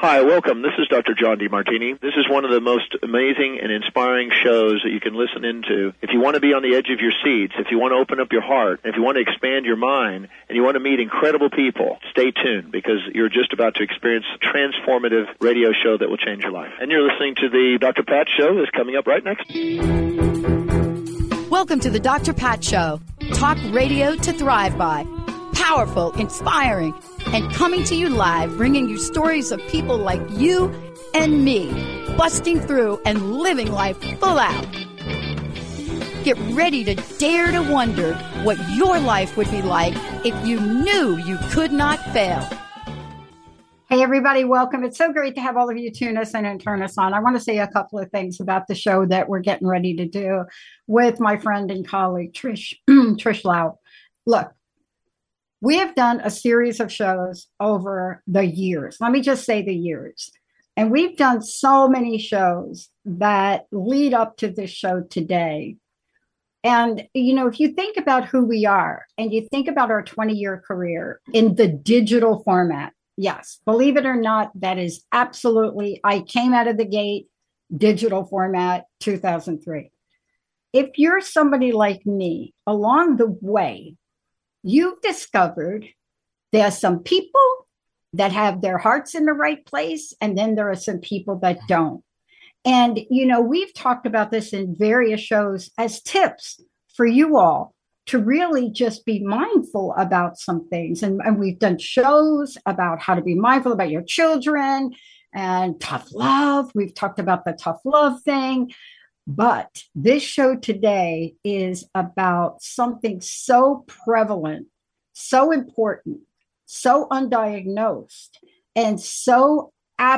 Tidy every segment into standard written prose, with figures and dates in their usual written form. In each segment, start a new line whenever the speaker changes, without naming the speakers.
Hi, welcome. This is Dr. John DeMartini. This is one of the most amazing and inspiring shows that you can listen into. If you want to be on the edge of your seats, if you want to open up your heart, if you want to expand your mind, and you want to meet incredible people, stay tuned because you're just about to experience a transformative radio show that will change your life. And you're listening to the Dr. Pat Show that's coming up right next.
Welcome to the Dr. Pat Show. Talk radio to thrive by. Powerful, inspiring, and coming to you live, bringing you stories of people like you and me, busting through and living life full out. Get ready to dare to wonder what your life would be like if you knew you could not fail.
Hey, everybody, welcome. It's so great to have all of you tune us in and turn us on. I want to say a couple of things about the show that we're getting ready to do with my friend and colleague, Trish Laub. Look, we have done a series of shows over the years. Let me just say the years. And we've done so many shows that lead up to this show today. And, you know, if you think about who we are and you think about our 20-year career in the digital format, yes, believe it or not, that is absolutely, I came out of the gate, digital format, 2003. If you're somebody like me, along the way, you've discovered there are some people that have their hearts in the right place, and then there are some people that don't. And, you know, we've talked about this in various shows as tips for you all to really just be mindful about some things. And we've done shows about how to be mindful about your children and tough love. We've talked about the tough love thing. But this show today is about something so prevalent, so important, so undiagnosed, and so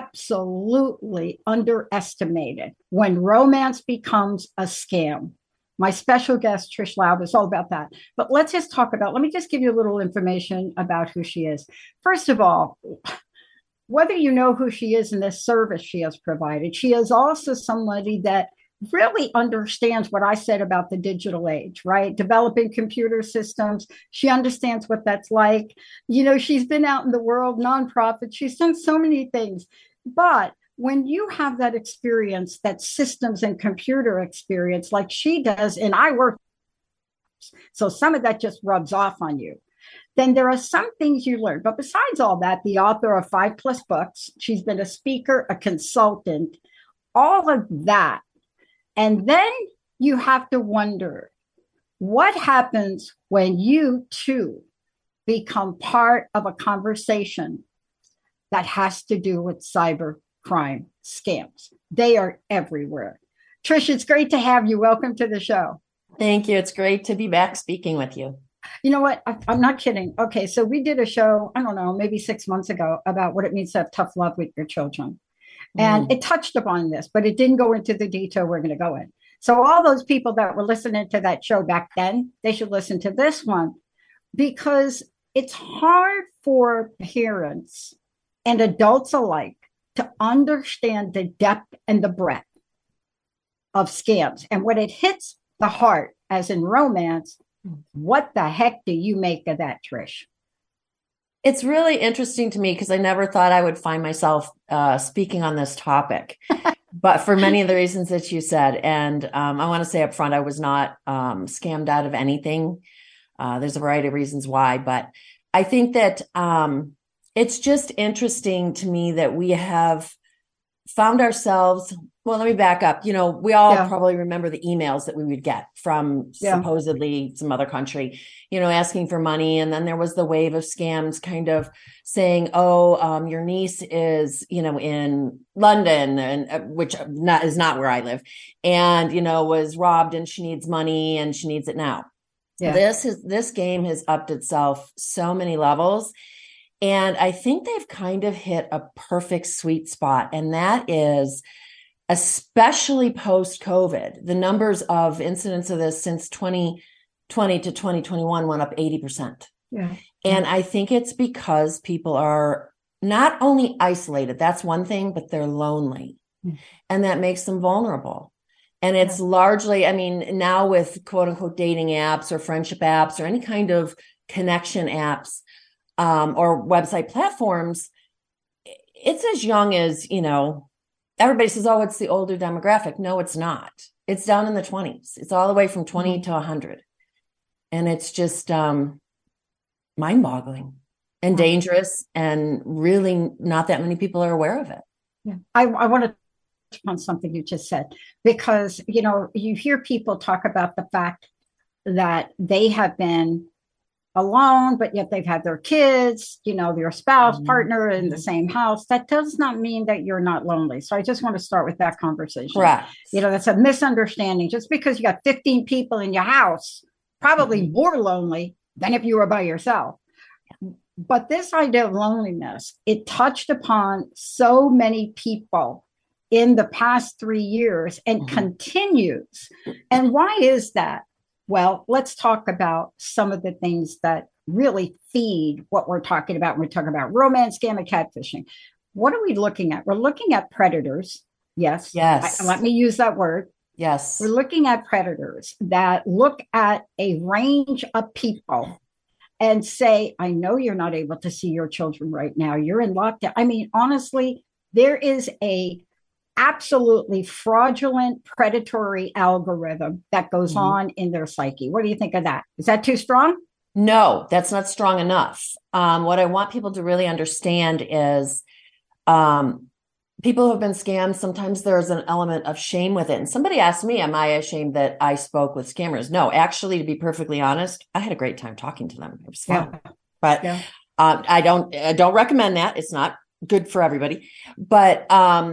absolutely underestimated when romance becomes a scam. My special guest, Trish Laub, is all about that. But let me just give you a little information about who she is. First of all, whether you know who she is and the service she has provided, she is also somebody that really understands what I said about the digital age, right? Developing computer systems. She understands what that's like. You know, she's been out in the world, nonprofit. She's done so many things. But when you have that experience, that systems and computer experience like she does, and I work, so some of that just rubs off on you, then there are some things you learn. But besides all that, the author of 5+ books, she's been a speaker, a consultant, all of that. And then you have to wonder what happens when you too become part of a conversation that has to do with cyber crime scams. They are everywhere. Trish, it's great to have you. Welcome to the show.
Thank you. It's great to be back speaking with you.
You know what? I'm not kidding. Okay, so we did a show, I don't know, maybe 6 months ago about what it means to have tough love with your children. And it touched upon this, but it didn't go into the detail we're going to go in. So all those people that were listening to that show back then, they should listen to this one because it's hard for parents and adults alike to understand the depth and the breadth of scams. And when it hits the heart, as in romance, what the heck do you make of that, Trish?
It's really interesting to me because I never thought I would find myself speaking on this topic, but for many of the reasons that you said. And I want to say up front, I was not scammed out of anything. There's a variety of reasons why, but I think that it's just interesting to me that we have found ourselves. Well, let me back up. You know, we all probably remember the emails that we would get from supposedly some other country, you know, asking for money. And then there was the wave of scams kind of saying, your niece is, you know, in London, and which is not where I live, and, you know, was robbed and she needs money and she needs it now. Yeah. This game has upped itself so many levels. And I think they've kind of hit a perfect sweet spot. And that is, especially post-COVID, the numbers of incidents of this since 2020 to 2021 went up 80%. Yeah. And I think it's because people are not only isolated, that's one thing, but they're lonely. And that makes them vulnerable. And it's largely, I mean, now with quote unquote dating apps or friendship apps or any kind of connection apps or website platforms, it's as young as, everybody says, oh, it's the older demographic. No, it's not. It's down in the 20s. It's all the way from 20 to 100. And it's just mind-boggling and dangerous, and really not that many people are aware of it.
Yeah. I want to touch on something you just said, because, you hear people talk about the fact that they have been alone, but yet they've had their kids, their spouse, partner in the same house. That does not mean that you're not lonely. So I just want to start with that conversation.
Correct.
That's a misunderstanding. Just because you got 15 people in your house, probably more lonely than if you were by yourself. But this idea of loneliness, it touched upon so many people in the past 3 years and continues. And why is that? Well, let's talk about some of the things that really feed what we're talking about when we're talking about romance, scam, and catfishing. What are we looking at? We're looking at predators. Yes. Let me use that word.
Yes.
We're looking at predators that look at a range of people and say, I know you're not able to see your children right now. You're in lockdown. I mean, honestly, there is a absolutely fraudulent predatory algorithm that goes on in their psyche. What do you think of that? Is that too strong?
No, that's not strong enough. What I want people to really understand is people who have been scammed, sometimes there's an element of shame with it. And somebody asked me, am I ashamed that I spoke with scammers? No, actually, to be perfectly honest, I had a great time talking to them. It was fun. Yeah. But I don't recommend that. It's not good for everybody. But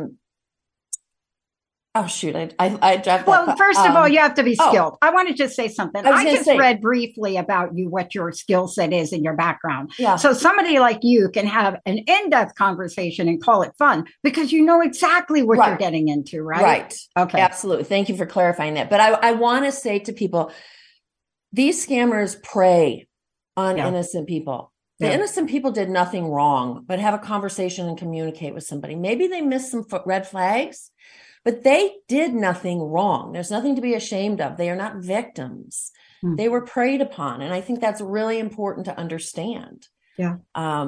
oh, shoot. I dropped
Well,
that.
First of all, you have to be skilled. I want to just say something. I just read briefly about you, what your skill set is in your background.
Yeah.
So somebody like you can have an in-depth conversation and call it fun because you know exactly what you're getting into, right?
Right.
Okay.
Absolutely. Thank you for clarifying that. But I want to say to people, these scammers prey on innocent people. The innocent people did nothing wrong, but have a conversation and communicate with somebody. Maybe they missed some red flags, but they did nothing wrong. There's nothing to be ashamed of. They are not victims. They were preyed upon. And I think that's really important to understand.
Yeah.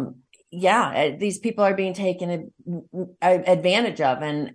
These people are being taken advantage of. And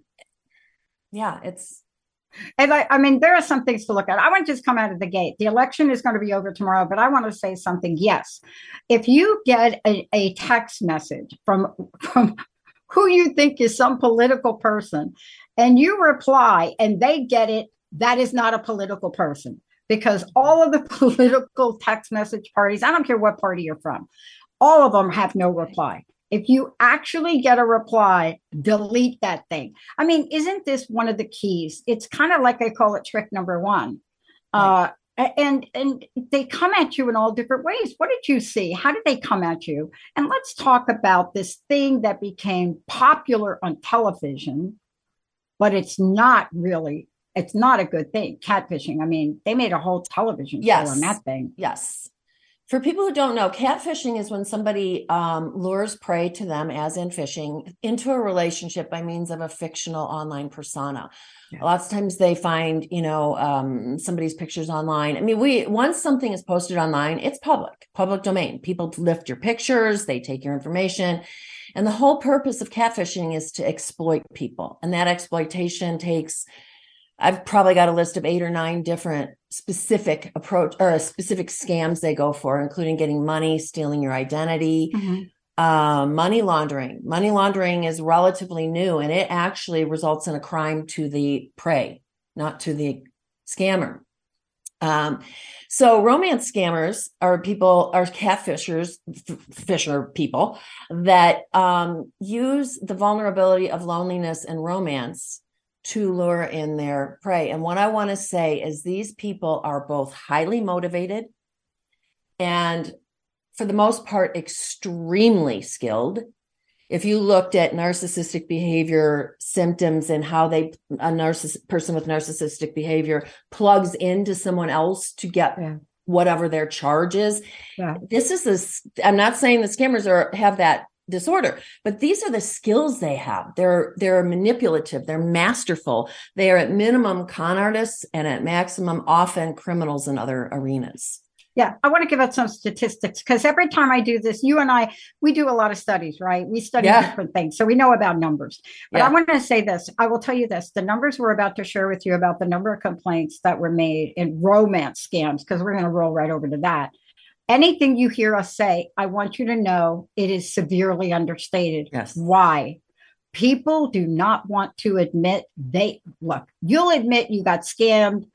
it's.
And I mean, there are some things to look at. I want to just come out of the gate. The election is going to be over tomorrow, but I want to say something. Yes. If you get a text message from who you think is some political person and you reply and they get it, that is not a political person, because all of the political text message parties, I don't care what party you're from, all of them have no reply. If you actually get a reply, delete that thing. I mean, isn't this one of the keys? It's kind of like I call it trick number one. Right. And they come at you in all different ways. What did you see? How did they come at you? And let's talk about this thing that became popular on television, but it's not a good thing. Catfishing. I mean, they made a whole television show on that thing.
Yes. For people who don't know, catfishing is when somebody lures prey to them, as in fishing, into a relationship by means of a fictional online persona. Yeah. Lots of times they find, somebody's pictures online. I mean, once something is posted online, it's public domain. People lift your pictures, they take your information. And the whole purpose of catfishing is to exploit people. And that exploitation I've probably got a list of 8 or 9 different specific scams they go for, including getting money, stealing your identity, money laundering. Money laundering is relatively new, and it actually results in a crime to the prey, not to the scammer. So romance scammers are catfishers, fisher people that use the vulnerability of loneliness and romance to lure in their prey. And what I want to say is these people are both highly motivated and, for the most part, extremely skilled. If you looked at narcissistic behavior symptoms and how a person with narcissistic behavior plugs into someone else to get whatever their charge is, I'm not saying the scammers have that disorder, but these are the skills they have. They're manipulative, they're masterful, they are at minimum con artists and at maximum often criminals in other arenas.
Yeah, I want to give out some statistics because every time I do this, you and I, we do a lot of studies, right? We study different things. So we know about numbers. But I want to say this. I will tell you this. The numbers we're about to share with you about the number of complaints that were made in romance scams, because we're going to roll right over to that. Anything you hear us say, I want you to know it is severely understated.
Yes.
Why? People do not want to admit you'll admit you got scammed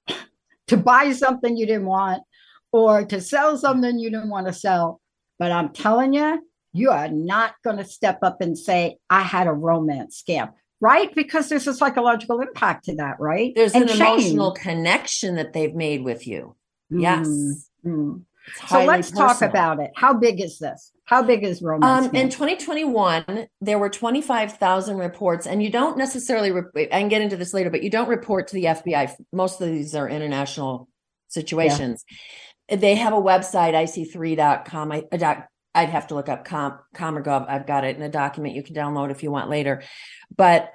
to buy something you didn't want, or to sell something you didn't want to sell. But I'm telling you, you are not going to step up and say, I had a romance scam, right? Because there's a psychological impact to that, right?
There's an emotional connection that they've made with you. Yes.
Mm-hmm. So let's talk about it. How big is this? How big is romance?
In 2021, there were 25,000 reports, and you don't necessarily, I can get into this later, but you don't report to the FBI. Most of these are international situations. Yeah. They have a website, ic3.com. I'd have to look up com or gov. I've got it in a document you can download if you want later. But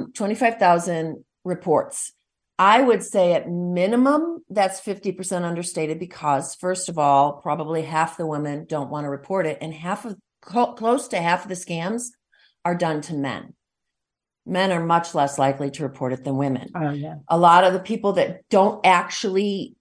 25,000 reports. I would say at minimum, that's 50% understated because, first of all, probably half the women don't want to report it. And close to half of the scams are done to men. Men are much less likely to report it than women.
Oh, yeah.
A lot of the people that don't actually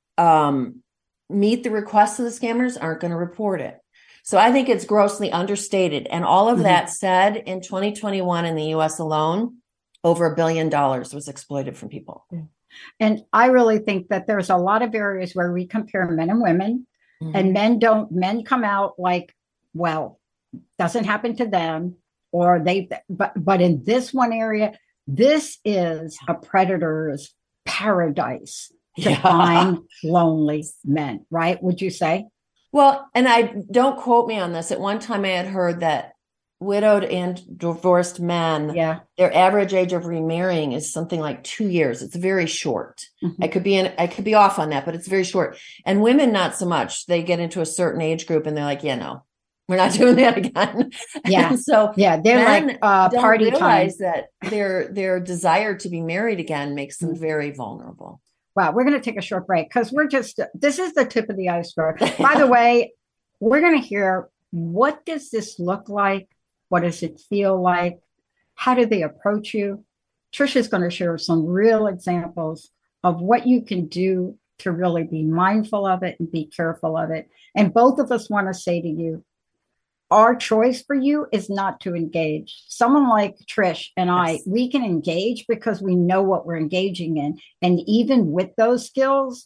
meet the requests of the scammers aren't going to report it. So I think it's grossly understated. And all of that said, in 2021 in the U.S. alone, over $1 billion was exploited from people.
Yeah. And I really think that there's a lot of areas where we compare men and women, and men come out like, well, doesn't happen to them, or but in this one area, this is a predator's paradise to find lonely men, right? Would you say?
Well, and don't quote me on this. At one time I had heard that widowed and divorced men, their average age of remarrying is something like 2 years. It's very short. I could be off on that, but it's very short. And women, not so much. They get into a certain age group and they're like, no, we're not doing that again.
Yeah.
And so
they're like party
don't
time.
realize that their desire to be married again makes them very vulnerable.
Wow. We're going to take a short break because this is the tip of the iceberg. By the way, we're going to hear, what does this look like? What does it feel like? How do they approach you? Trisha's going to share some real examples of what you can do to really be mindful of it and be careful of it. And both of us want to say to you, our choice for you is not to engage. Someone like Trish and I, we can engage because we know what we're engaging in. And even with those skills,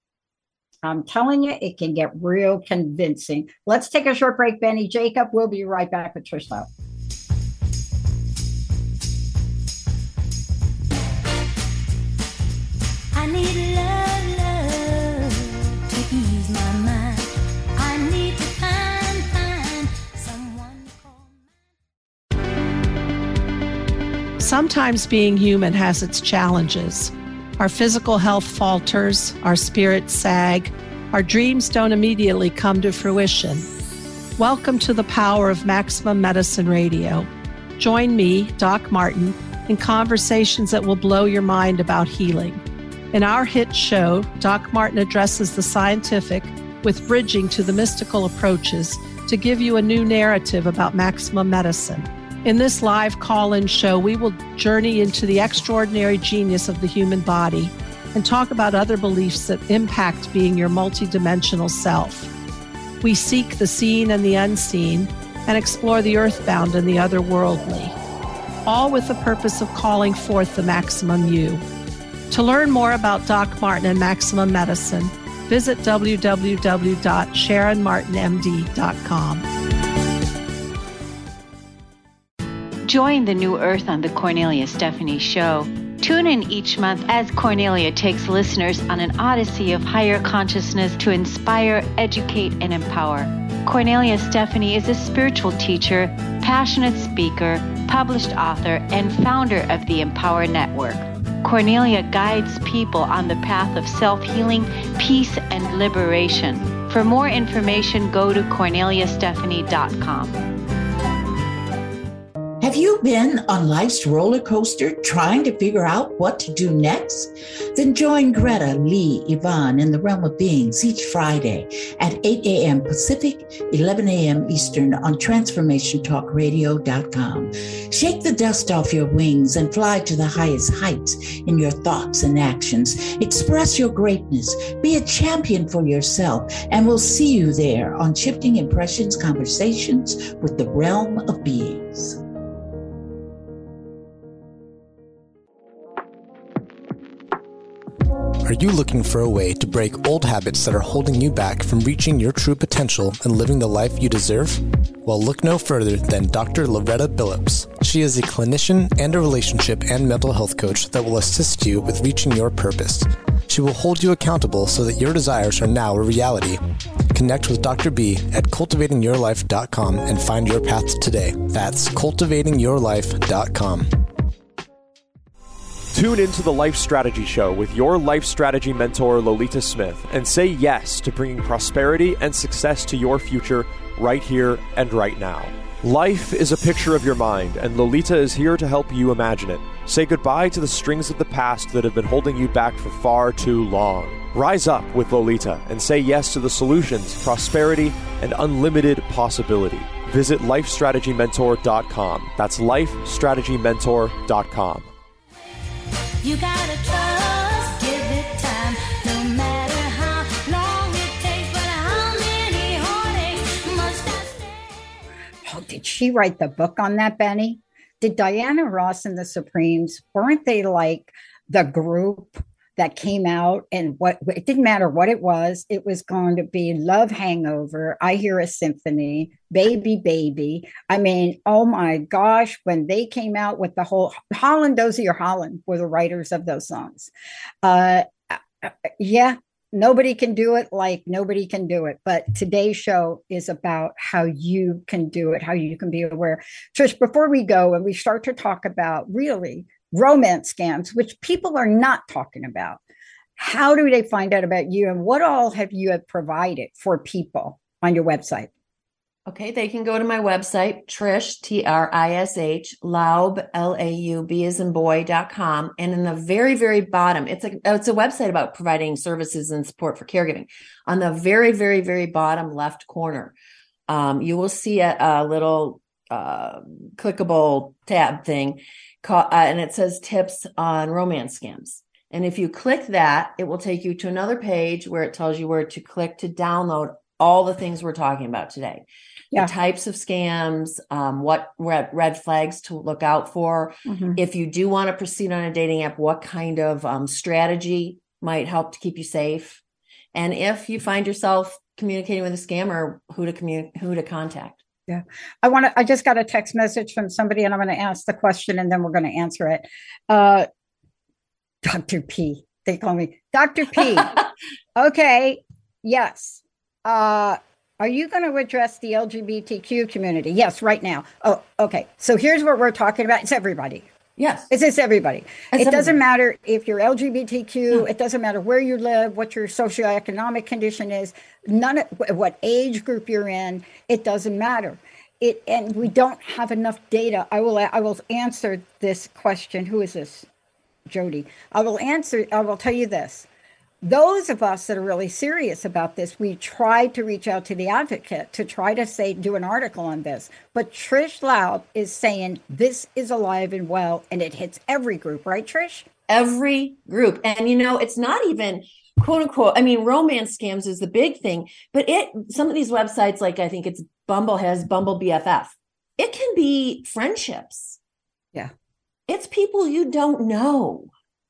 I'm telling you, it can get real convincing. Let's take a short break, Benny. Jacob, we'll be right back with Trish Lowe.
I need love to ease my mind. I need to find someone to call.
Sometimes being human has its challenges. Our physical health falters, our spirits sag, our dreams don't immediately come to fruition. Welcome to the power of Maximum Medicine Radio. Join me, Doc Martin, in conversations that will blow your mind about healing. In our hit show, Doc Martin addresses the scientific with bridging to the mystical approaches to give you a new narrative about maximum medicine. In this live call-in show, we will journey into the extraordinary genius of the human body and talk about other beliefs that impact being your multidimensional self. We seek the seen and the unseen and explore the earthbound and the otherworldly, all with the purpose of calling forth the maximum you. To learn more about Doc Martin and Maximum Medicine, visit www.sharonmartinmd.com.
Join the New Earth on the Cornelia Stephanie Show. Tune in each month as Cornelia takes listeners on an odyssey of higher consciousness to inspire, educate, and empower. Cornelia Stephanie is a spiritual teacher, passionate speaker, published author, and founder of the Empower Network. Cornelia guides people on the path of self-healing, peace, and liberation. For more information, go to corneliastephanie.com.
Have you been on life's roller coaster trying to figure out what to do next? Then join Greta, Lee, Yvonne in the Realm of Beings each Friday at 8 a.m. Pacific, 11 a.m. Eastern on TransformationTalkRadio.com. Shake the dust off your wings and fly to the highest heights in your thoughts and actions. Express your greatness. Be a champion for yourself, and we'll see you there on Shifting Impressions Conversations with the Realm of Beings.
Are you looking for a way to break old habits that are holding you back from reaching your true potential and living the life you deserve? Well, look no further than Dr. Loretta Billups. She is a clinician and a relationship and mental health coach that will assist you with reaching your purpose. She will hold you accountable so that your desires are now a reality. Connect with Dr. B at cultivatingyourlife.com and find your path today. That's cultivatingyourlife.com.
Tune into the Life Strategy Show with your life strategy mentor, Lolita Smith, and say yes to bringing prosperity and success to your future right here and right now. Life is a picture of your mind, and Lolita is here to help you imagine it. Say goodbye to the strings of the past that have been holding you back for far too long. Rise up with Lolita and say yes to the solutions, prosperity, and unlimited possibility. Visit lifestrategymentor.com. That's lifestrategymentor.com.
You gotta trust, give it time, no matter how long it takes, but how many heartaches must I stay?
Oh, did she write the book on that, Benny? Did Diana Ross and the Supremes, weren't they like the group that came out, and what it didn't matter what it was going to be Love Hangover, I Hear a Symphony, Baby Baby. I mean, oh my gosh, when they came out with the whole Holland Dozier or Holland were the writers of those songs. Yeah, nobody can do it like nobody can do it. But today's show is about how you can do it, how you can be aware. Trish, before we go and we start to talk about really romance scams, which people are not talking about, how do they find out about you, and what all have you provided for people on your website?
Okay, they can go to my website, Trish, Trish, Laub, Laub as in boy.com. And in the very, very bottom, it's a website about providing services and support for caregiving. On the very, very, very bottom left corner, you will see a little clickable tab thing, and it says tips on romance scams. And if you click that, it will take you to another page where it tells you where to click to download all the things we're talking about today. Yeah. The types of scams, what red flags to look out for. Mm-hmm. If you do want to proceed on a dating app, what kind of strategy might help to keep you safe. And if you find yourself communicating with a scammer, who to contact.
Yeah. I just got a text message from somebody, and I'm going to ask the question and then we're going to answer it. Dr. P. They call me Dr. P. Okay. Yes. Are you going to address the LGBTQ community? Yes, right now. Oh, okay. So here's what we're talking about. It's everybody.
Yes.
It's everybody. It doesn't matter if you're LGBTQ. It doesn't matter where you live, what your socioeconomic condition is, what age group you're in. It doesn't matter. And we don't have enough data. I will answer this question. Who is this? Jody. I will tell you this. Those of us that are really serious about this, we tried to reach out to the advocate to try to do an article on this. But Trish Laub is saying this is alive and well, and it hits every group, right, Trish?
Every group. And, it's not even quote unquote, romance scams is the big thing, but some of these websites, like I think it's Bumble has Bumble BFF. It can be friendships.
Yeah.
It's people you don't know.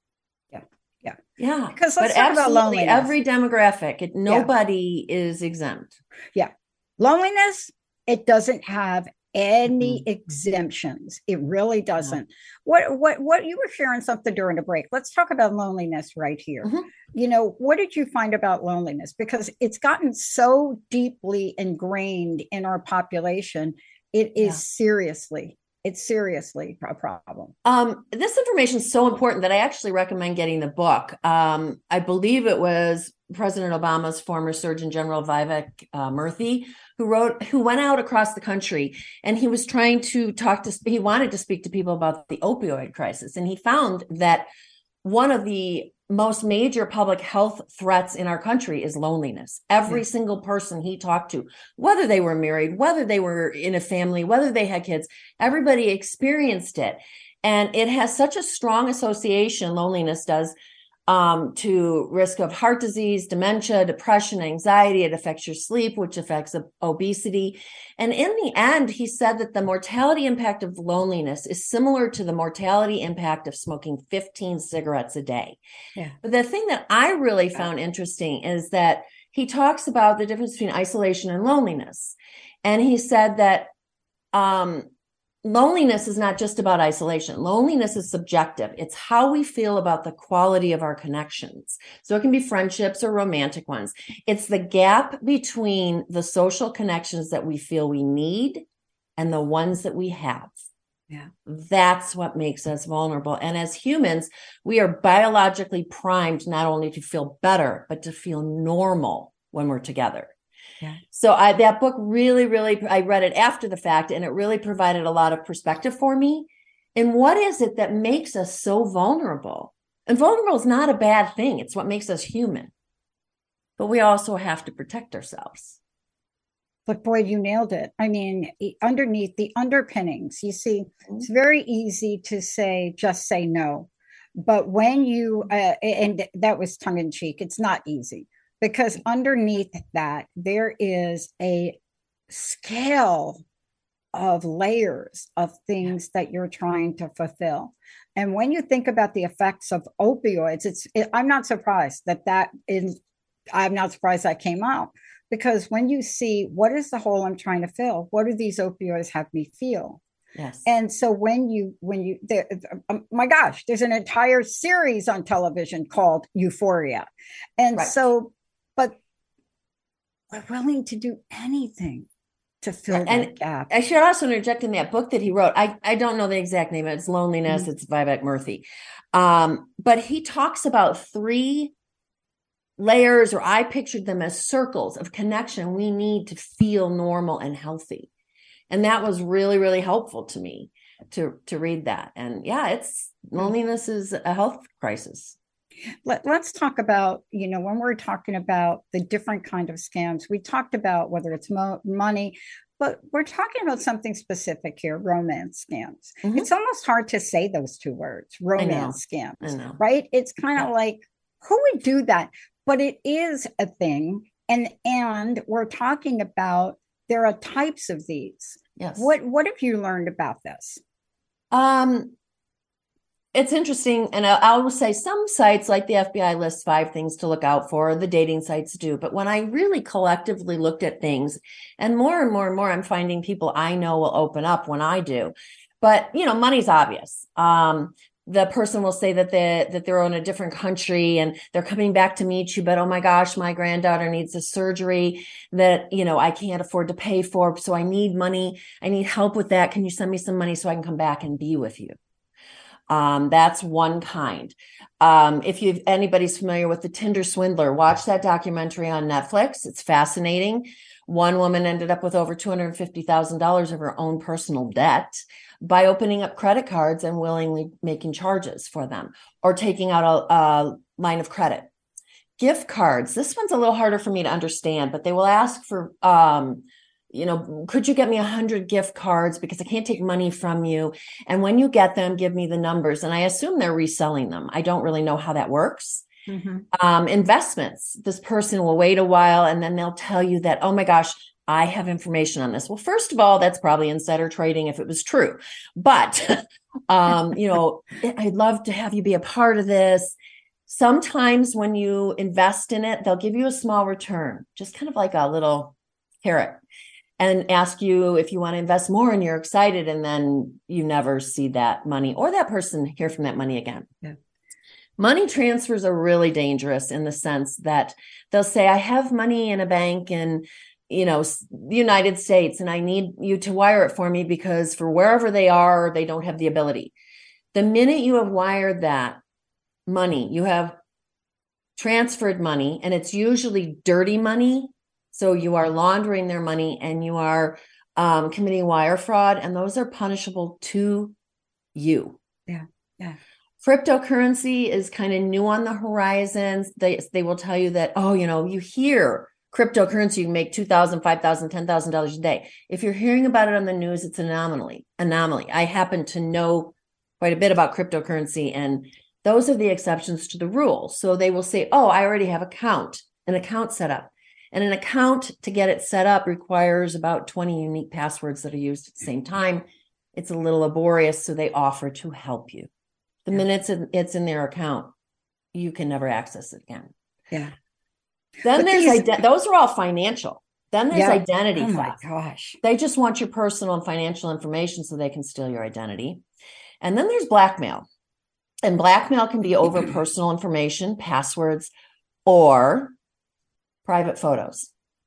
Yeah,
because let's talk about loneliness.
Every demographic, nobody is exempt.
Yeah, loneliness. It doesn't have any exemptions. It really doesn't. What you were sharing something during the break. Let's talk about loneliness right here. Mm-hmm. What did you find about loneliness? Because it's gotten so deeply ingrained in our population. It is seriously a problem.
This information is so important that I actually recommend getting the book. I believe it was President Obama's former Surgeon General Vivek Murthy, who went out across the country, and he was trying to he wanted to speak to people about the opioid crisis. And he found that one of the most major public health threats in our country is loneliness. Every single person he talked to, whether they were married, whether they were in a family, whether they had kids, everybody experienced it. And it has such a strong association, loneliness does, to risk of heart disease, dementia, depression, anxiety. It affects your sleep, which affects obesity. And in the end, he said that the mortality impact of loneliness is similar to the mortality impact of smoking 15 cigarettes a day. Yeah. But the thing that I really found interesting is that he talks about the difference between isolation and loneliness. And he said that loneliness is not just about isolation. Loneliness is subjective. It's how we feel about the quality of our connections. So it can be friendships or romantic ones. It's the gap between the social connections that we feel we need and the ones that we have. Yeah. That's what makes us vulnerable. And as humans, we are biologically primed not only to feel better, but to feel normal when we're together. Yeah. So that book really, I read it after the fact, and it really provided a lot of perspective for me. And what is it that makes us so vulnerable? And vulnerable is not a bad thing. It's what makes us human. But we also have to protect ourselves.
But boy, you nailed it. I mean, underneath the underpinnings, you see, it's very easy to just say no. But when you, and that was tongue in cheek, it's not easy. Because underneath that, there is a scale of layers of things that you're trying to fulfill. And when you think about the effects of opioids, I'm not surprised I'm not surprised that came out. Because when you see what is the hole I'm trying to fill, what do these opioids have me feel? Yes. And so my gosh, there's an entire series on television called Euphoria. And so, but we're willing to do anything to fill that gap.
I should also interject in that book that he wrote. I don't know the exact name. It's Loneliness. It's Vivek Murthy. But he talks about 3 layers, or I pictured them as circles of connection we need to feel normal and healthy. And that was really, really helpful to me to read that. And loneliness is a health crisis.
Let's talk about, when we're talking about the different kind of scams, we talked about whether it's money, but we're talking about something specific here, romance scams. Mm-hmm. It's almost hard to say those 2 words, romance scams, right? It's kind of like, who would do that? But it is a thing. And we're talking about, there are types of these. Yes. What have you learned about this?
It's interesting. And I will say some sites like the FBI lists 5 things to look out for, the dating sites do. But when I really collectively looked at things, and more, I'm finding people I know will open up when I do. But, money's obvious. The person will say that they're in a different country and they're coming back to meet you, but oh my gosh, my granddaughter needs a surgery that, I can't afford to pay for. So I need money. I need help with that. Can you send me some money so I can come back and be with you? That's one kind. If anybody's familiar with the Tinder Swindler, watch that documentary on Netflix. It's fascinating. One woman ended up with over $250,000 of her own personal debt by opening up credit cards and willingly making charges for them, or taking out a line of credit. Gift cards. This one's a little harder for me to understand, but they will ask for, could you get me 100 gift cards because I can't take money from you. And when you get them, give me the numbers. And I assume they're reselling them. I don't really know how that works. Mm-hmm. Investments. This person will wait a while and then they'll tell you that, oh my gosh, I have information on this. Well, first of all, that's probably insider trading if it was true. But, I'd love to have you be a part of this. Sometimes when you invest in it, they'll give you a small return, just kind of like a little carrot, and ask you if you want to invest more, and you're excited. And then you never see that money or that person hear from that money again. Yeah. Money transfers are really dangerous in the sense that they'll say, I have money in a bank in, the United States, and I need you to wire it for me because for wherever they are, they don't have the ability. The minute you have wired that money, you have transferred money, and it's usually dirty money. So you are laundering their money and you are committing wire fraud, and those are punishable to you.
Yeah. Yeah.
Cryptocurrency is kind of new on the horizons. They will tell you that, oh, you hear cryptocurrency, you can make $2,000, $5,000, $10,000 a day. If you're hearing about it on the news, it's an anomaly. I happen to know quite a bit about cryptocurrency, and those are the exceptions to the rule. So they will say, oh, I already have an account set up. And an account, to get it set up, requires about 20 unique passwords that are used at the same time. It's a little laborious, so they offer to help you. The minute it's in their account, you can never access it again.
Yeah.
Then there's those are all financial. Then there's identity theft.
Oh my gosh.
They just want your personal and financial information so they can steal your identity. And then there's blackmail. And blackmail can be over personal information, passwords, or private photos.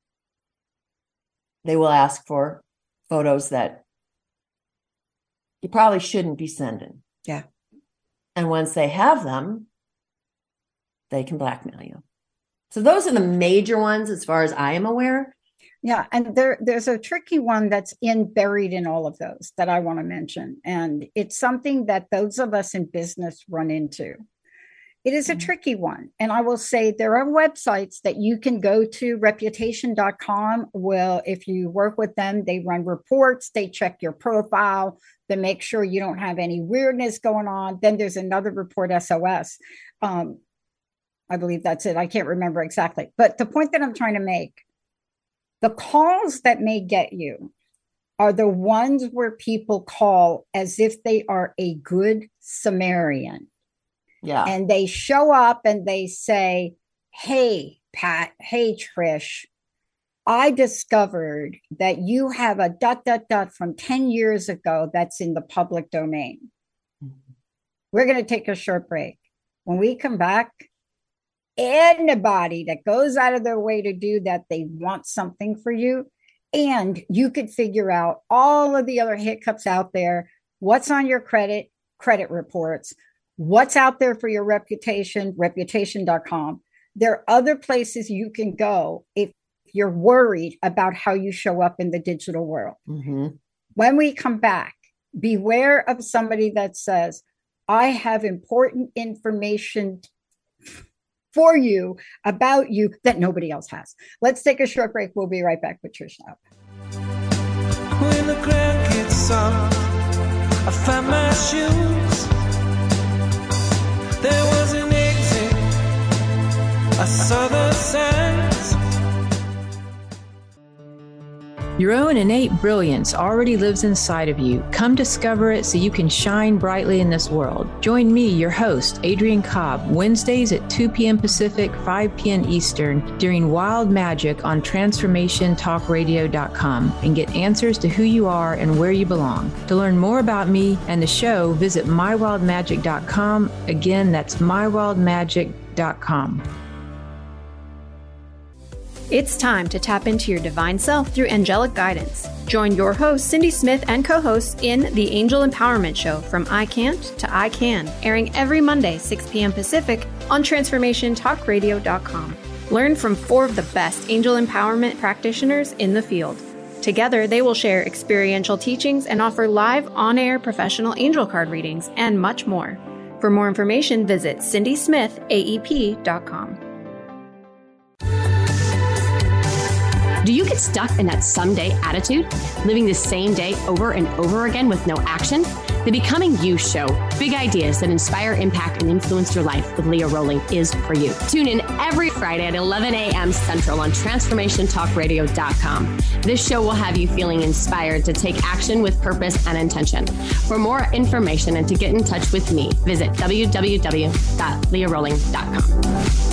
They will ask for photos that you probably shouldn't be sending.
Yeah.
And once they have them, they can blackmail you. So those are the major ones as far as I am aware.
Yeah. And there's a tricky one that's buried in all of those that I want to mention. And it's something that those of us in business run into. It is a tricky one. And I will say there are websites that you can go to. Reputation.com will, if you work with them, they run reports, they check your profile, they make sure you don't have any weirdness going on. Then there's another report, SOS. I believe that's it. I can't remember exactly. But the point that I'm trying to make, the calls that may get you are the ones where people call as if they are a good Samaritan.
Yeah. And
they show up and they say, hey, Pat, hey, Trish, I discovered that you have a ... from 10 years ago that's in the public domain. Mm-hmm. We're going to take a short break. When we come back, anybody that goes out of their way to do that, they want something for you. And you could figure out all of the other hiccups out there. What's on your credit reports, what's out there for your reputation, reputation.com. There are other places you can go if you're worried about how you show up in the digital world. Mm-hmm. When we come back, beware of somebody that says, I have important information for you, about you, that nobody else has. Let's take a short break. We'll be right back with Trish now.
When the ground gets soft, I find my shoes. There was an exit, I saw the signs.
Your own innate brilliance already lives inside of you. Come discover it so you can shine brightly in this world. Join me, your host, Adrienne Cobb, Wednesdays at 2 p.m. Pacific, 5 p.m. Eastern, during Wild Magic on TransformationTalkRadio.com, and get answers to who you are and where you belong. To learn more about me and the show, visit MyWildMagic.com. Again, that's MyWildMagic.com.
It's time to tap into your divine self through angelic guidance. Join your host, Cindy Smith, and co-hosts in The Angel Empowerment Show, From I Can't to I Can, airing every Monday, 6 p.m. Pacific on TransformationTalkRadio.com. Learn from 4 of the best angel empowerment practitioners in the field. Together, they will share experiential teachings and offer live on-air professional angel card readings and much more. For more information, visit CindySmithAEP.com.
Do you get stuck in that someday attitude, living the same day over and over again with no action? The Becoming You Show, big ideas that inspire, impact, and influence your life with Leah Rowling is for you. Tune in every Friday at 11 a.m. Central on TransformationTalkRadio.com. This show will have you feeling inspired to take action with purpose and intention. For more information and to get in touch with me, visit www.leahrowling.com.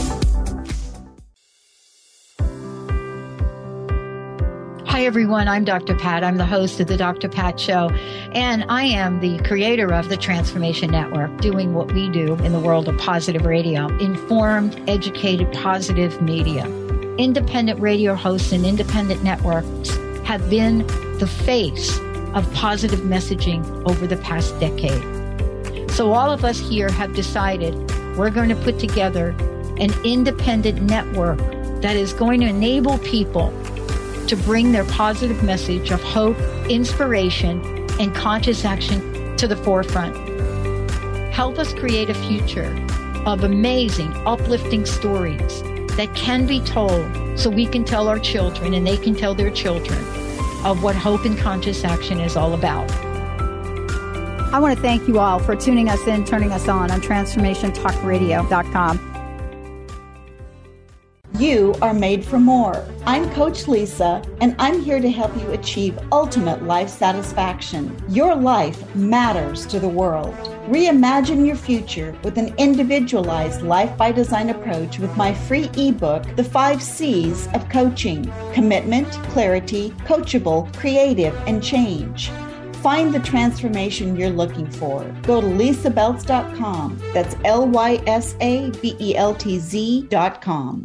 Hi, everyone. I'm Dr. Pat. I'm the host of the Dr. Pat Show, and I am the creator of the Transformation Network, doing what we do in the world of positive radio, informed, educated, positive media. Independent radio hosts and independent networks have been the face of positive messaging over the past decade. So all of us here have decided we're going to put together an independent network that is going to enable people to bring their positive message of hope, inspiration, and conscious action to the forefront. Help us create a future of amazing, uplifting stories that can be told so we can tell our children and they can tell their children of what hope and conscious action is all about.
I want to thank you all for tuning us in, turning us on TransformationTalkRadio.com.
You are made for more. I'm Coach Lisa, and I'm here to help you achieve ultimate life satisfaction. Your life matters to the world. Reimagine your future with an individualized life by design approach with my free ebook, The 5 C's of Coaching: Commitment, Clarity, Coachable, Creative, and Change. Find the transformation you're looking for. Go to lisabeltz.com. That's LYSABELTZ.com.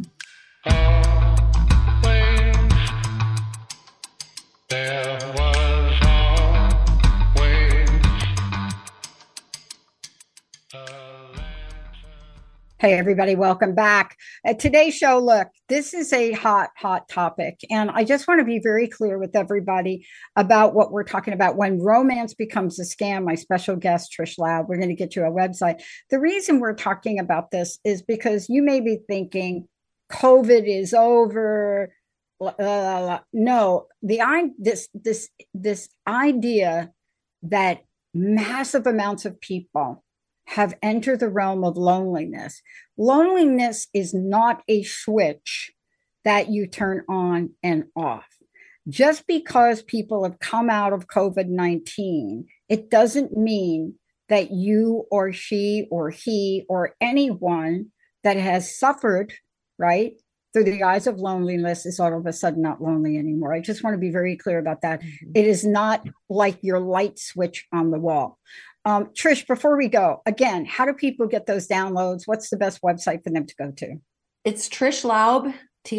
Hey, everybody, welcome back. Today's show, look, this is a hot topic. And I just want to be very clear with everybody about what we're talking about. When romance becomes a scam, my special guest, Trish Laub, we're going to get you a website. The reason we're talking about this is because you may be thinking COVID is over. No, this idea that massive amounts of people have entered the realm of loneliness. Loneliness is not a switch that you turn on and off. Just because people have come out of COVID-19, it doesn't mean that you or she or he or anyone that has suffered, right, through the eyes of loneliness is all of a sudden not lonely anymore. I just want to be very clear about that. It is not like your light switch on the wall. Trish, before we go, again, how do people get those downloads? What's the best website for them to go to?
It's Trish Laub,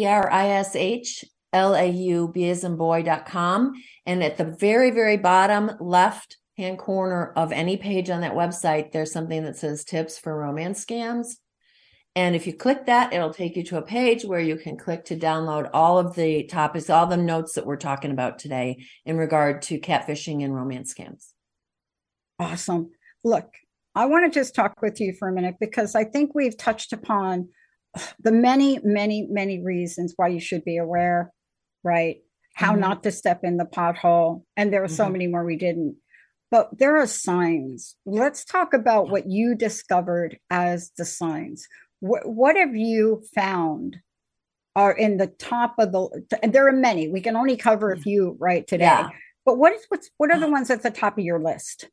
TRISHLAUB.com. And at the very, very bottom left-hand corner of any page on that website, there's something that says tips for romance scams. And if you click that, it'll take you to a page where you can click to download all of the topics, all the notes that we're talking about today in regard to catfishing and romance scams.
Awesome. Look, I want to just talk with you for a minute because I think we've touched upon the many, many, many reasons why you should be aware, right? How not to step in the pothole. And there are so many more we didn't. But there are signs. Let's talk about what you discovered as the signs. What have you found are in the top of and there are many. We can only cover a few right today. Yeah. But what are the ones at the top of your list?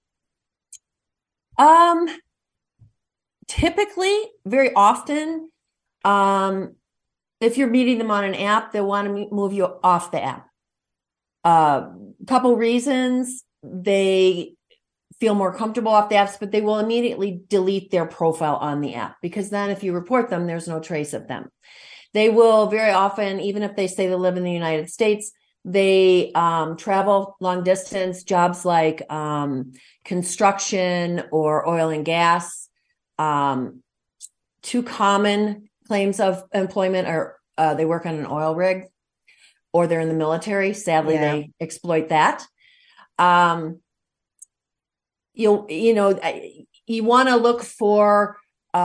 Typically, very often, if you're meeting them on an app, they want to move you off the app. Couple reasons: they feel more comfortable off the apps, but they will immediately delete their profile on the app because then if you report them, there's no trace of them. They will very often, even if they say they live in the United States, they travel long distance, jobs like construction or oil and gas. Two common claims of employment are they work on an oil rig or they're in the military. Sadly, they exploit that. You want to look for,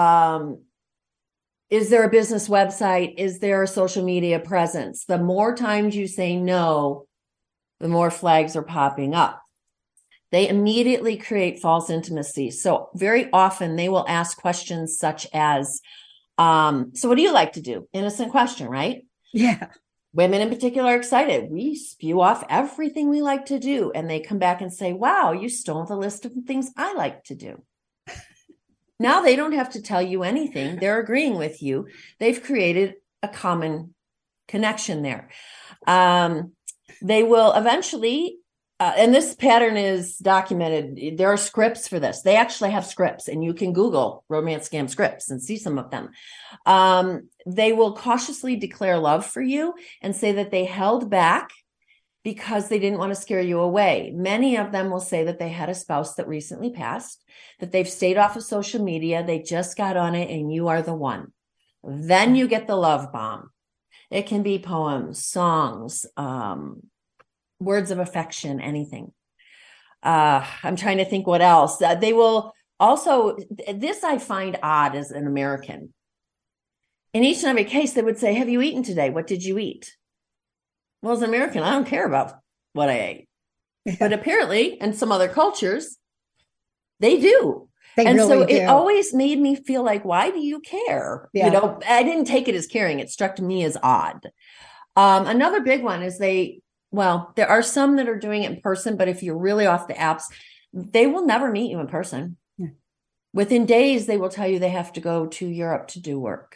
is there a business website? Is there a social media presence? The more times you say no, the more flags are popping up. They immediately create false intimacy. So very often they will ask questions such as, so what do you like to do? Innocent question, right?
Yeah.
Women in particular are excited. We spew off everything we like to do. And they come back and say, wow, you stole the list of things I like to do. Now they don't have to tell you anything. They're agreeing with you. They've created a common connection there. They will eventually, and this pattern is documented. There are scripts for this. They actually have scripts, and you can Google romance scam scripts and see some of them. They will cautiously declare love for you and say that they held back because they didn't want to scare you away. Many of them will say that they had a spouse that recently passed, that they've stayed off of social media, they just got on it, and you are the one. Then you get the love bomb. It can be poems, songs, words of affection, anything. I'm trying to think what else. They will also, this I find odd as an American. In each and every case, they would say, have you eaten today? What did you eat? Well, as an American, I don't care about what I ate. Yeah. But apparently, in some other cultures, they do. And really so it always made me feel like, why do you care? Yeah. You know, I didn't take it as caring. It struck me as odd. Another big one is there are some that are doing it in person, but if you're really off the apps, they will never meet you in person. Yeah. Within days, they will tell you they have to go to Europe to do work.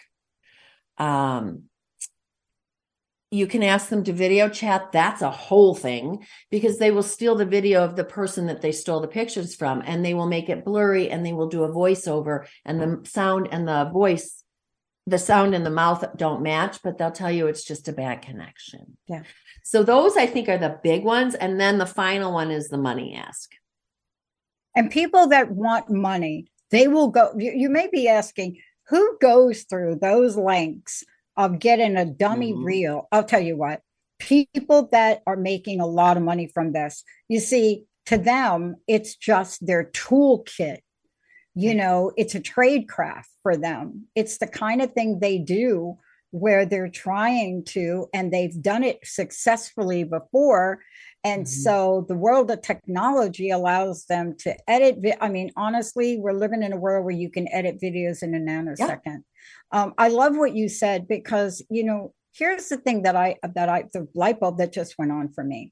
You can ask them to video chat. That's a whole thing, because they will steal the video of the person that they stole the pictures from, and they will make it blurry, and they will do a voiceover, and the sound and the voice, the sound and the mouth don't match, but they'll tell you it's just a bad connection.
Yeah.
So those, I think, are the big ones. And then the final one is the money ask.
And people that want money, they will go, you may be asking, who goes through those lengths of getting a dummy reel? I'll tell you what, people that are making a lot of money from this, you see, to them, it's just their toolkit. You know, it's a trade craft for them. It's the kind of thing they do where they're trying to, and they've done it successfully before. And so the world of technology allows them to edit. I mean, honestly, we're living in a world where you can edit videos in a nanosecond. Yeah. I love what you said, because, you know, here's the thing the light bulb that just went on for me.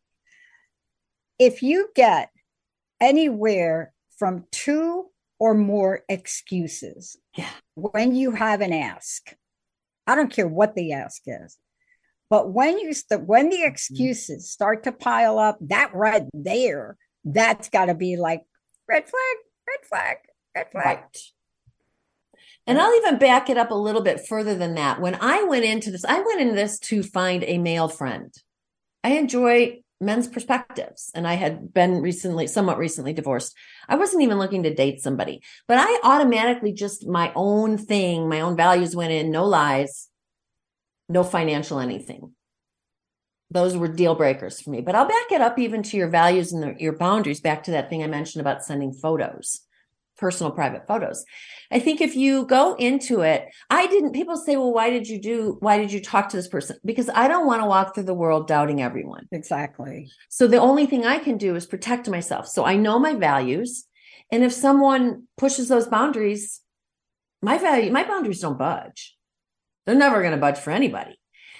If you get anywhere from 2 or more excuses when you have an ask, I don't care what the ask is, but when the excuses start to pile up, that right there, that's got to be like red flag, red flag, red flag.
Right. And I'll even back it up a little bit further than that. When I went into this to find a male friend. I enjoy men's perspectives, and I had been somewhat recently divorced. I wasn't even looking to date somebody, but I automatically just my own values went in: no lies, no financial anything. Those were deal breakers for me. But I'll back it up even to your values and your boundaries, back to that thing I mentioned about sending photos, personal private photos. I think if you go into it, people say, well, why did you talk to this person? Because I don't want to walk through the world doubting everyone.
Exactly.
So the only thing I can do is protect myself. So I know my values. And if someone pushes those boundaries, my boundaries don't budge. They're never going to budge for anybody.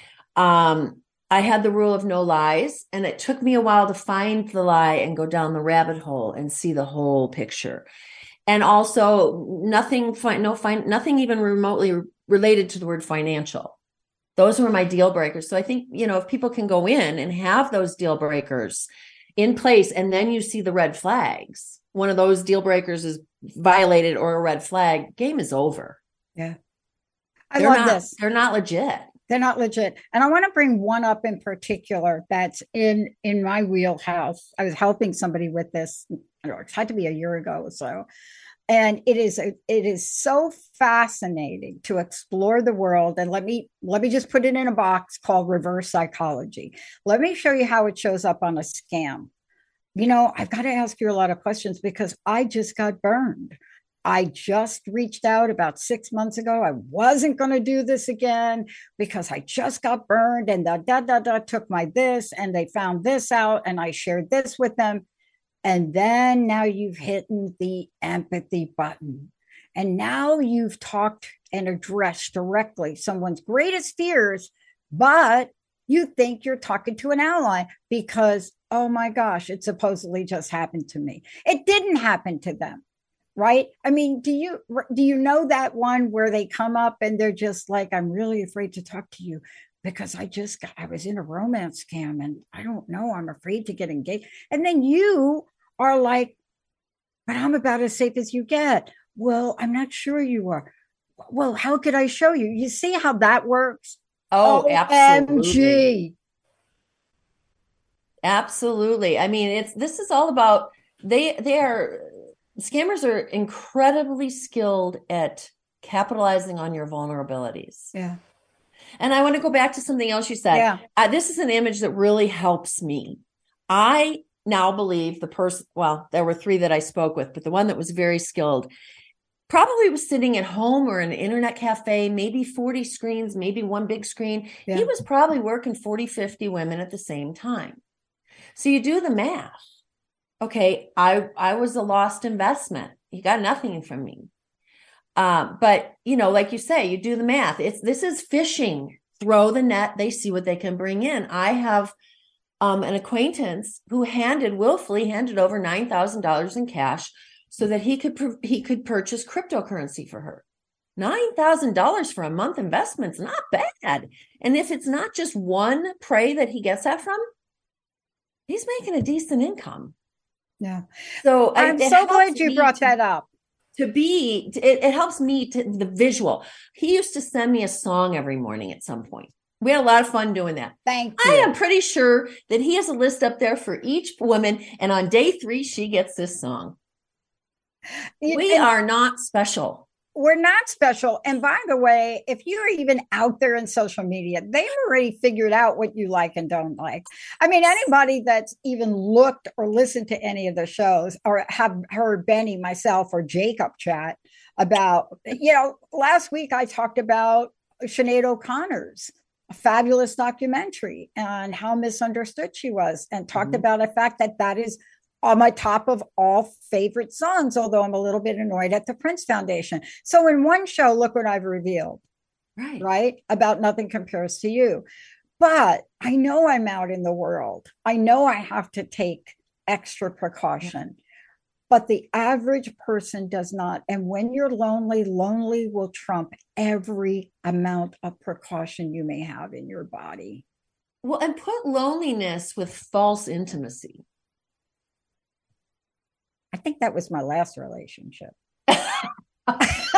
I had the rule of no lies, and it took me a while to find the lie and go down the rabbit hole and see the whole picture. And also nothing even remotely related to the word financial. Those were my deal breakers. So I think, if people can go in and have those deal breakers in place, and then you see the red flags, one of those deal breakers is violated or a red flag, game is over.
Yeah. I love this.
They're not legit.
They're not legit. And I want to bring one up in particular that's in my wheelhouse. I was helping somebody with this. It had to be a year ago or so. And it is so fascinating to explore the world. And let me just put it in a box called reverse psychology. Let me show you how it shows up on a scam. I've got to ask you a lot of questions because I just got burned. I just reached out about 6 months ago. I wasn't going to do this again because I just got burned, and took my this, and they found this out, and I shared this with them. And then now you've hit the empathy button. And now you've talked and addressed directly someone's greatest fears, but you think you're talking to an ally because, oh my gosh, it supposedly just happened to me. It didn't happen to them. Right? I mean, do you know that one where they come up and they're just like, I'm really afraid to talk to you because I was in a romance scam and I don't know, I'm afraid to get engaged. And then you are like, but I'm about as safe as you get. Well, I'm not sure you are. Well, how could I show you? You see how that works?
Oh,
absolutely.
Absolutely. I mean, this is all about, scammers are incredibly skilled at capitalizing on your vulnerabilities.
Yeah.
And I want to go back to something else you said.
Yeah.
This is an image that really helps me. I now believe the person, well, there were 3 that I spoke with, but the one that was very skilled probably was sitting at home or in an internet cafe, maybe 40 screens, maybe one big screen.
Yeah.
He was probably working 40, 50 women at the same time. So you do the math. Okay, I was a lost investment. You got nothing from me. But like you say, you do the math. This is fishing. Throw the net. They see what they can bring in. I have an acquaintance who willfully handed over $9,000 in cash so that he could purchase cryptocurrency for her. $9,000 for a month investment's not bad. And if it's not just one prey that he gets that from, he's making a decent income.
Yeah.
So
I'm so glad you brought that up.
It helps me to the visual. He used to send me a song every morning at some point. We had a lot of fun doing that.
Thank you.
I am pretty sure that he has a list up there for each woman. And on day 3, she gets this song. We are not special.
We're not special. And by the way, if you're even out there in social media, they've already figured out what you like and don't like. I mean, anybody that's even looked or listened to any of the shows or have heard Benny, myself, or Jacob chat about, last week I talked about Sinead O'Connor's a fabulous documentary and how misunderstood she was, and talked about the fact that is on my top of all favorite songs, although I'm a little bit annoyed at the Prince Foundation. So in one show, look what I've revealed, right? About Nothing Compares to You. But I know I'm out in the world. I know I have to take extra precaution, but the average person does not. And when you're lonely, lonely will trump every amount of precaution you may have in your body.
Well, and put loneliness with false intimacy.
I think that was my last relationship.
I'm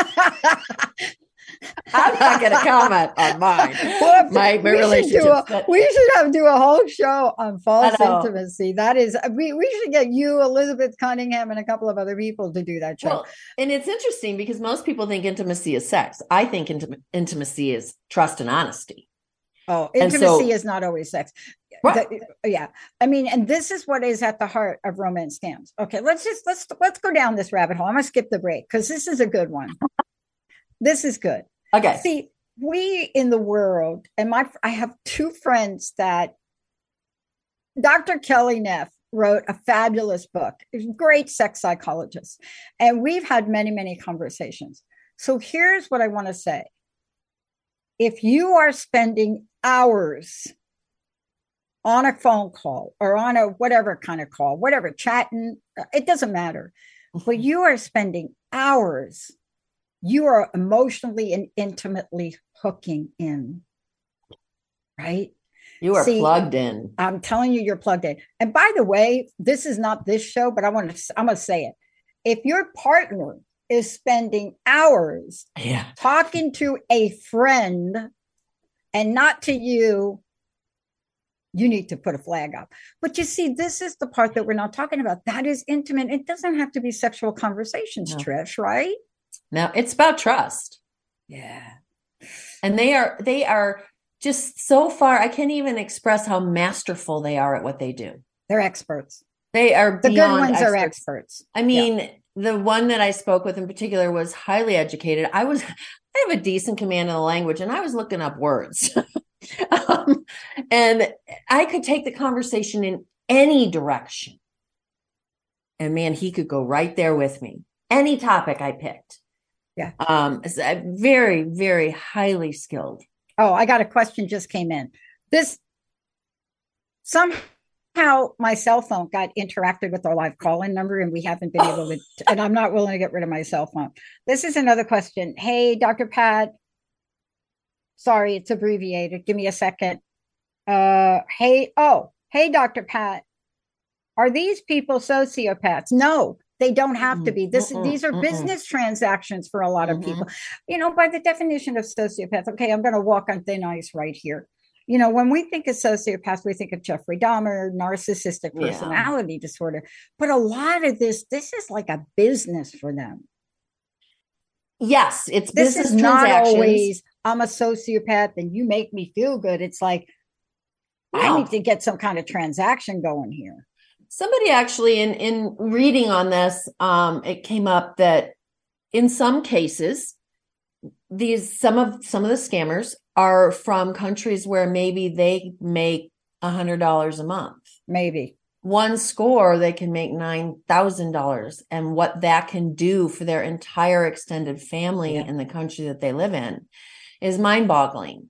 not going to comment on mine. My relationship.
We should do a whole show on false intimacy. That is, we should get you, Elizabeth Cunningham, and a couple of other people to do that show.
Well, and it's interesting because most people think intimacy is sex. I think intimacy is trust and honesty.
Oh, intimacy is not always sex. Right. Yeah. I mean, and this is what is at the heart of romance scams. Okay, let's go down this rabbit hole. I'm gonna skip the break because this is a good one. This is good.
Okay.
See, we in the world, and I have 2 friends that Dr. Kelly Neff wrote a fabulous book. He's a great sex psychologist. And we've had many, many conversations. So here's what I want to say. If you are spending hours on a phone call or on a whatever kind of call, whatever, chatting, it doesn't matter. But you are spending hours, you are emotionally and intimately hooking in, right?
You are plugged in.
I'm telling you, you're plugged in. And by the way, this is not this show, but I'm going to say it. If your partner is spending hours talking to a friend and not to you, you need to put a flag up. But you see, this is the part that we're not talking about. That is intimate. It doesn't have to be sexual conversations, Trish, right?
No, it's about trust.
Yeah.
And they are just so far, I can't even express how masterful they are at what they do.
They're experts.
They are
the good ones experts. Are experts.
I mean, the one that I spoke with in particular was highly educated. I have a decent command of the language, and I was looking up words. And I could take the conversation in any direction. And man, he could go right there with me. Any topic I picked.
Yeah.
Very, very highly skilled.
Oh, I got a question just came in. Somehow my cell phone got interacted with our live call-in number, and we haven't been able to, and I'm not willing to get rid of my cell phone. This is another question. Hey, Dr. Pat. Sorry, it's abbreviated. Give me a second. Hey, Dr. Pat. Are these people sociopaths? No, they don't have to be. These are business transactions for a lot of people. You know, by the definition of sociopath, okay, I'm going to walk on thin ice right here. You know, when we think of sociopaths, we think of Jeffrey Dahmer, narcissistic personality disorder. But a lot of this is like a business for them.
Yes, it's
This
business
is not
transactions.
always, I'm a sociopath and you make me feel good. It's like, I
No.
need to get some kind of transaction going here.
Somebody actually in reading on this, it came up that in some cases, some of the scammers are from countries where maybe they make $100 a month.
Maybe.
One score, they can make $9,000, and what that can do for their entire extended family in the country that they live in is mind-boggling.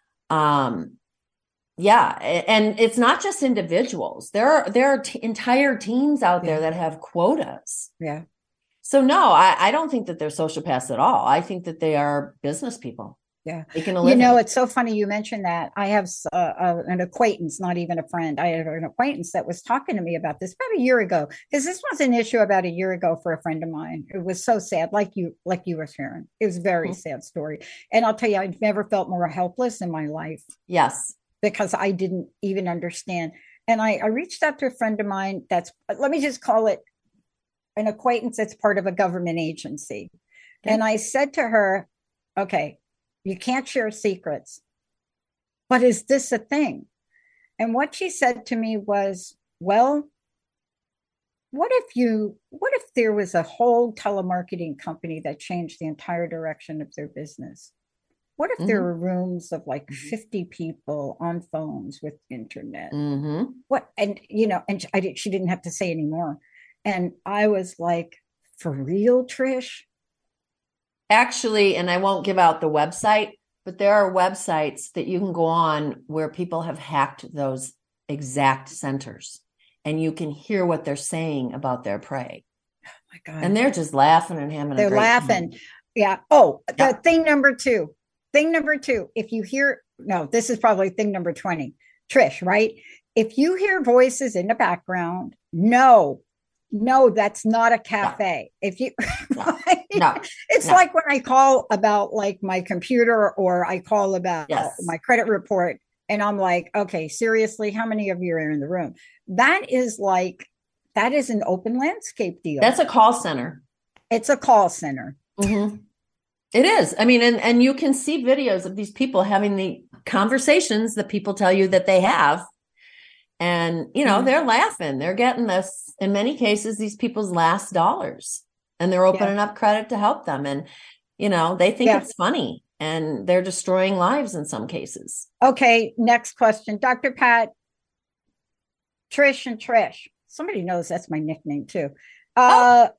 Yeah, and it's not just individuals. There are entire teams out there that have quotas.
Yeah.
So no, I don't think that they're sociopaths at all. I think that they are business people.
Yeah.
Making a living.
It's so funny you mentioned that. I have an acquaintance, not even a friend. I have an acquaintance that was talking to me about this about a year ago, because this was an issue about a year ago for a friend of mine. It was so sad, like you were sharing. It was a very sad story. And I'll tell you, I've never felt more helpless in my life.
Yes.
Because I didn't even understand. And I reached out to a friend of mine let me just call it an acquaintance that's part of a government agency. Okay. And I said to her, okay, you can't share secrets, but is this a thing? And what she said to me was, well, what if there was a whole telemarketing company that changed the entire direction of their business? What if there were rooms of like 50 people on phones with internet? What, and she didn't have to say anymore. And I was like, for real, Trish?
Actually, and I won't give out the website, but there are websites that you can go on where people have hacked those exact centers, and you can hear what they're saying about their prey.
Oh my God.
And they're just laughing and having
they're
a great
laughing.
time.
Yeah. Oh, thing number two, if you hear, no, this is probably thing number 20, Trish, right? If you hear voices in the background, no, that's not a cafe. No. If you, it's like when I call about like my computer, or I call about my credit report, and I'm like, okay, seriously, how many of you are in the room? That is an open landscape deal.
That's a call center.
It's a call center.
Mm-hmm. It is. I mean, and you can see videos of these people having the conversations that people tell you that they have. And, they're laughing. They're getting this, in many cases, these people's last dollars. And they're opening up credit to help them. And, they think it's funny. And they're destroying lives in some cases.
Okay, next question. Dr. Pat, Trish and Trish. Somebody knows that's my nickname too. But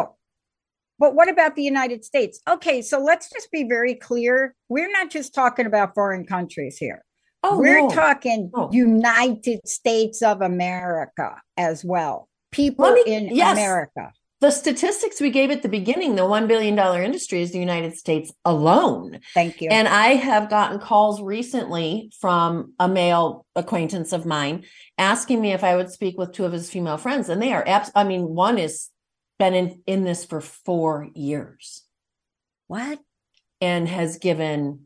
what about the United States? Okay, so let's just be very clear. We're not just talking about foreign countries here. We're talking United States of America as well. People in America.
The statistics we gave at the beginning, the $1 billion industry is the United States alone.
Thank you.
And I have gotten calls recently from a male acquaintance of mine asking me if I would speak with two of his female friends. And they are, one has been in this for 4 years.
What?
And has given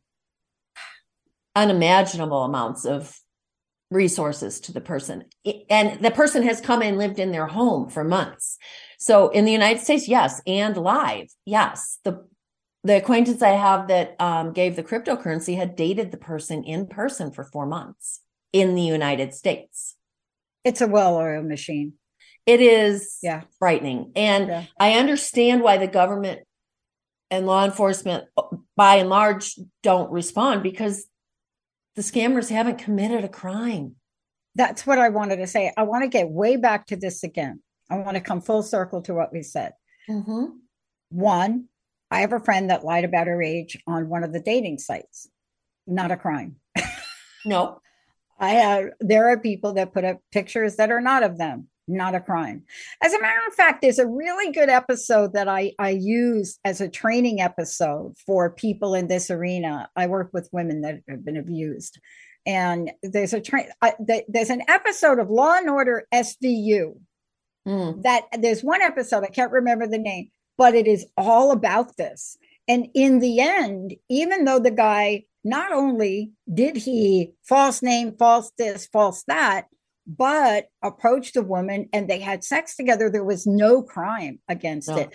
unimaginable amounts of resources to the person. And the person has come and lived in their home for months. So in the United States, yes. And live, yes. The acquaintance I have that gave the cryptocurrency had dated the person in person for 4 months in the United States.
It's a well-oiled machine.
It is frightening. And I understand why the government and law enforcement, by and large, don't respond, because the scammers haven't committed a crime.
That's what I wanted to say. I want to get way back to this again. I want to come full circle to what we said.
Mm-hmm.
One, I have a friend that lied about her age on one of the dating sites. Not a crime.
No.
There are people that put up pictures that are not of them. Not a crime. As a matter of fact, there's a really good episode that I use as a training episode for people in this arena. I work with women that have been abused. And there's there's an episode of Law and Order SVU that there's one episode, I can't remember the name, but it is all about this. And in the end, even though the guy, not only did he false name, false this, false that, but approached a woman and they had sex together, there was no crime against it.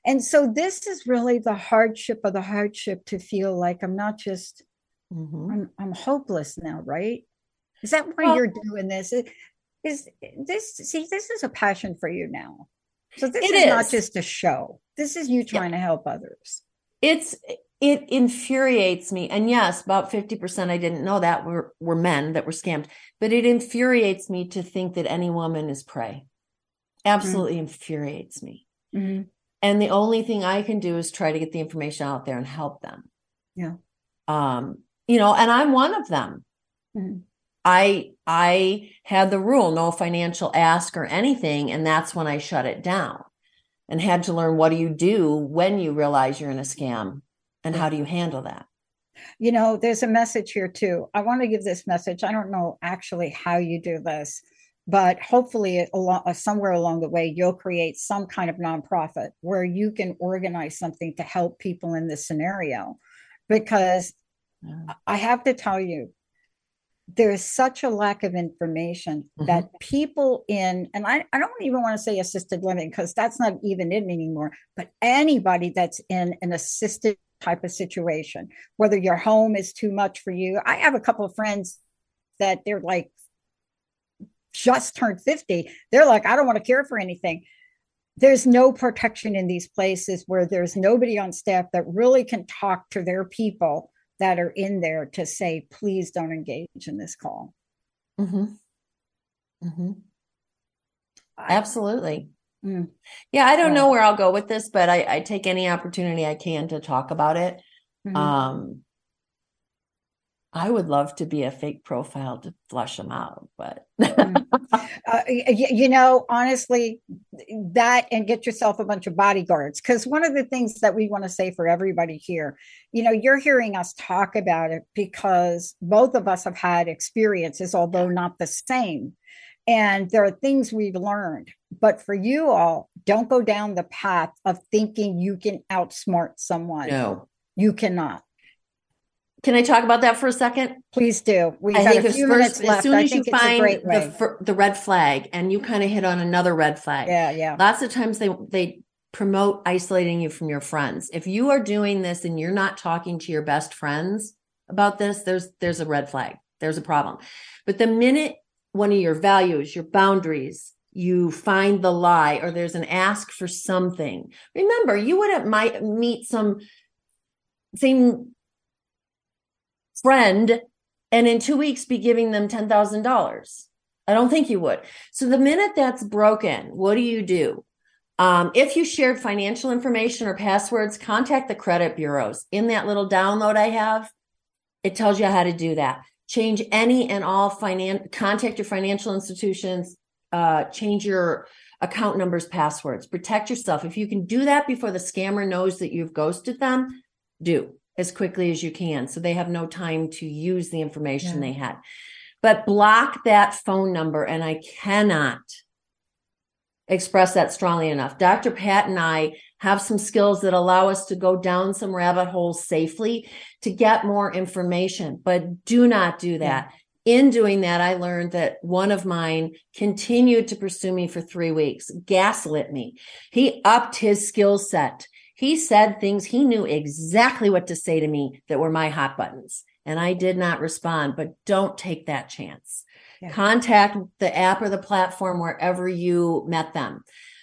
And so this is really the hardship of the hardship, to feel like I'm not just, I'm hopeless now, right? Is that why you're doing this? Is this, see, this is a passion for you now. So this is not just a show. This is you trying to help others.
It infuriates me. And yes, about 50%, I didn't know that were men that were scammed, but it infuriates me to think that any woman is prey. Absolutely infuriates me. And the only thing I can do is try to get the information out there and help them.
Yeah.
You know, and I'm one of them. I had the rule, no financial ask or anything. And that's when I shut it down and had to learn, what do you do when you realize you're in a scam, and how do you handle that?
You know, there's a message here too. I want to give this message. I don't know actually how you do this, but hopefully somewhere along the way, you'll create some kind of nonprofit where you can organize something to help people in this scenario. Because I have to tell you, there's such a lack of information that people in, and I don't even want to say assisted living, because that's not even it anymore, but anybody that's in an assisted type of situation, whether your home is too much for you. I have a couple of friends that they're like, just turned 50. They're like, I don't want to care for anything. There's no protection in these places where there's nobody on staff that really can talk to their people that are in there to say, please don't engage in this call.
Absolutely. Yeah, I don't know where I'll go with this, but I take any opportunity I can to talk about it. I would love to be a fake profile to flush them out, but
you know, honestly, that, and get yourself a bunch of bodyguards. Because one of the things that we want to say for everybody here, you know, you're hearing us talk about it because both of us have had experiences, although not the same. And there are things we've learned. But for you all, don't go down the path of thinking you can outsmart someone.
No,
you cannot.
Can I talk about that for a second?
Please do. We've got a few minutes left.
As soon as you find the red flag, and you kind of hit on another red flag.
Yeah.
Lots of times they promote isolating you from your friends. If you are doing this and you're not talking to your best friends about this, there's a red flag. There's a problem. But the minute one of your values, your boundaries, you find the lie, or there's an ask for something, remember, you wouldn't meet some same friend and in 2 weeks be giving them $10,000. I don't think you would. So the minute that's broken, what do? If you shared financial information or passwords, contact the credit bureaus. In that little download I have, it tells you how to do that. Change any and all contact your financial institutions, change your account numbers, passwords, protect yourself. If you can do that before the scammer knows that you've ghosted them, do as quickly as you can, so they have no time to use the information they had. But block that phone number, and I cannot express that strongly enough. Dr. Pat and I have some skills that allow us to go down some rabbit holes safely to get more information, but do not do that. In doing that, I learned that one of mine continued to pursue me for 3 weeks, gaslit me. He upped his skill set. He said things, he knew exactly what to say to me that were my hot buttons. And I did not respond, but don't take that chance. Contact the app or the platform wherever you met them.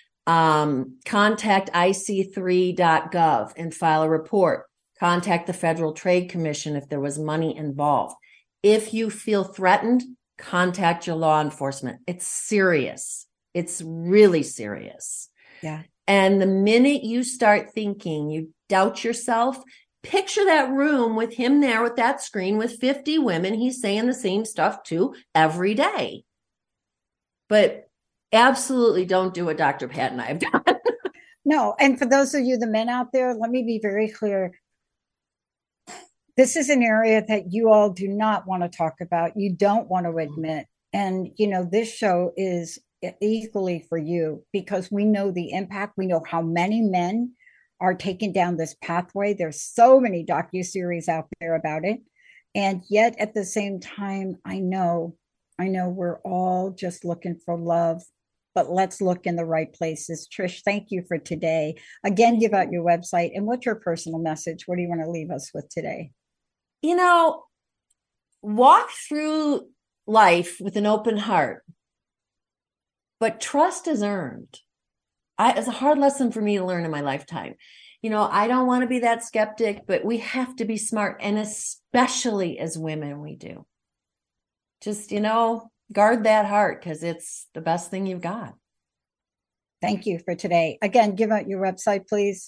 Contact ic3.gov and file a report. Contact the Federal Trade Commission if there was money involved. If you feel threatened, contact your law enforcement. It's serious. It's really serious.
Yeah.
And the minute you start thinking, you doubt yourself, picture that room with him there with that screen with 50 women he's saying the same stuff to every day. But absolutely don't do what Dr. Pat and I have done.
No. And for those of you, the men out there, let me be very clear. This is an area that you all do not want to talk about. You don't want to admit. And, you know, this show is equally for you because we know the impact. We know how many men are taking down this pathway. There's so many docuseries out there about it. And yet at the same time, I know we're all just looking for love but let's look in the right places. Trish, thank you for today. Again, give out your website and what's your personal message? What do you want to leave us with today?
You know, walk through life with an open heart, but trust is earned. It's a hard lesson for me to learn in my lifetime. You know, I don't want to be that skeptic, but we have to be smart. And especially as women, we do. Just, you know, guard that heart because it's the best thing you've got.
Thank you for today. Again, give out your website, please.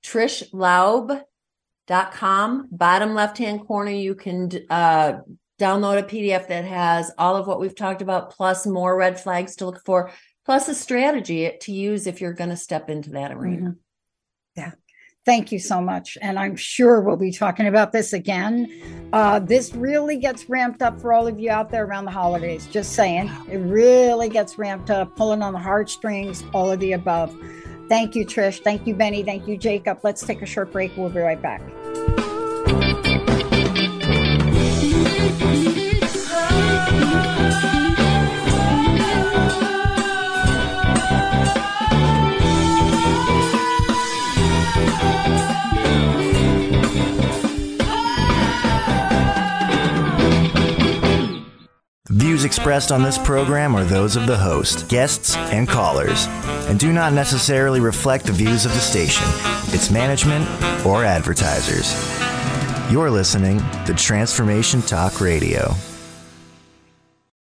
TrishLaub.com. Bottom left-hand corner, you can download a PDF that has all of what we've talked about, plus more red flags to look for, plus a strategy to use if you're going to step into that arena.
Yeah. Thank you so much. And I'm sure we'll be talking about this again. This really gets ramped up for all of you out there around the holidays. Just saying, it really gets ramped up, pulling on the heartstrings, all of the above. Thank you, Trish. Thank you, Benny. Thank you, Jacob. Let's take a short break. We'll be right back.
Views expressed on this program are those of the host, guests, and callers, and do not necessarily reflect the views of the station, its management, or advertisers. You're listening to Transformation Talk Radio.